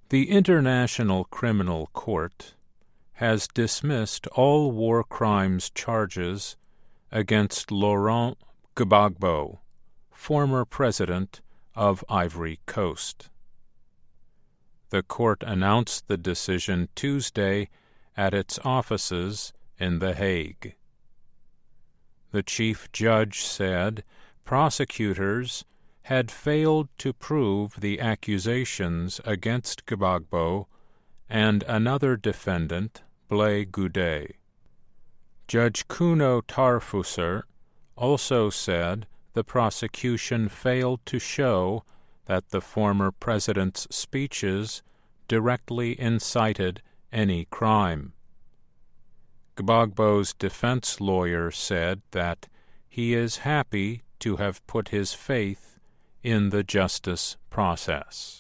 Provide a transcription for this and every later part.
The International Criminal Court has dismissed all war crimes charges against Laurent Gbagbo, former president of Ivory Coast. The court announced the decision Tuesday at its offices in The Hague. The chief judge said prosecutors had failed to prove the accusations against Gbagbo and another defendant, Blé Goudé. Judge Kuno Tarfusser also said the prosecution failed to show that the former president's speeches directly incited any crime. Gbagbo's defense lawyer said that he is happy to have put his faith in the justice process.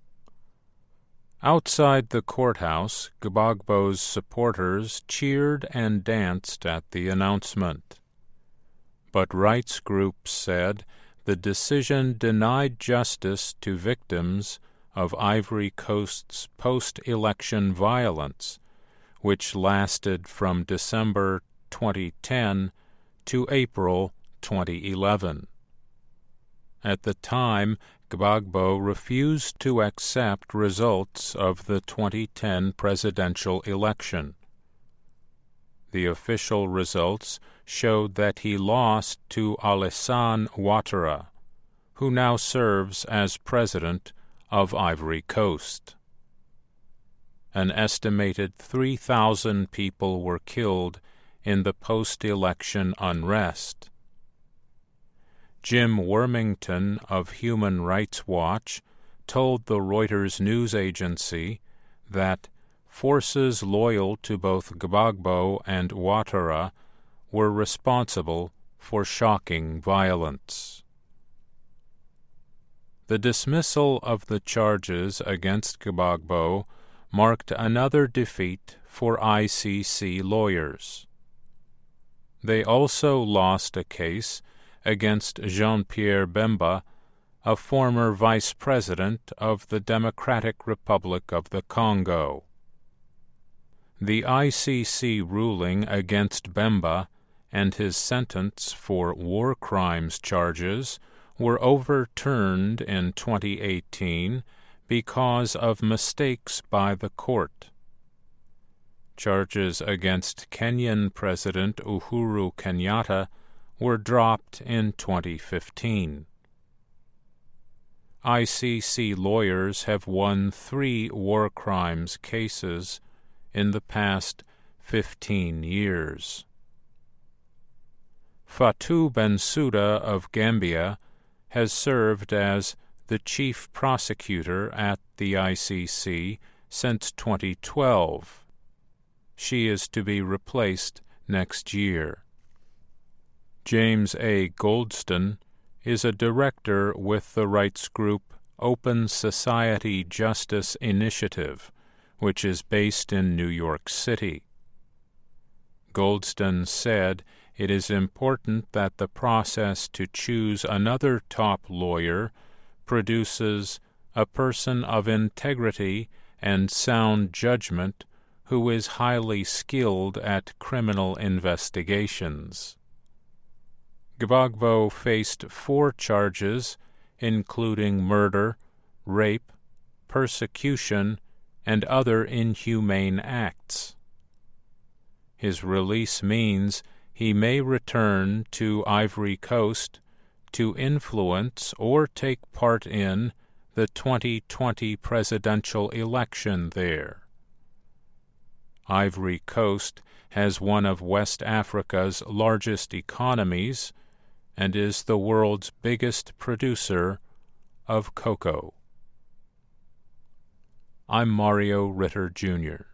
Outside the courthouse, Gbagbo's supporters cheered and danced at the announcement. But rights groups said the decision denied justice to victims of Ivory Coast's post-election violence, which lasted from December 2010 to April 2011. At the time, Gbagbo refused to accept results of the 2010 presidential election. The official results showed that he lost to Alassane Ouattara, who now serves as president of Ivory Coast. An estimated 3,000 people were killed in the post-election unrest. Jim Wormington of Human Rights Watch told the Reuters news agency that forces loyal to both Gbagbo and Ouattara were responsible for shocking violence. The dismissal of the charges against Gbagbo marked another defeat for ICC lawyers. They also lost a case against Jean-Pierre Bemba, a former vice president of the Democratic Republic of the Congo. The ICC ruling against Bemba and his sentence for war crimes charges were overturned in 2018 because of mistakes by the court. Charges against Kenyan President Uhuru Kenyatta were dropped in 2015. ICC lawyers have won 3 war crimes cases in the past 15 years. Fatou Bensouda of Gambia has served as the chief prosecutor at the ICC since 2012. She is to be replaced next year. James A. Goldston is a director with the rights group Open Society Justice Initiative, which is based in New York City. Goldston said it is important that the process to choose another top lawyer produces a person of integrity and sound judgment who is highly skilled at criminal investigations. Gbagbo faced 4 charges, including murder, rape, persecution, and other inhumane acts. His release means he may return to Ivory Coast to influence or take part in the 2020 presidential election there. Ivory Coast has one of West Africa's largest economies and is the world's biggest producer of cocoa. I'm Mario Ritter, Jr.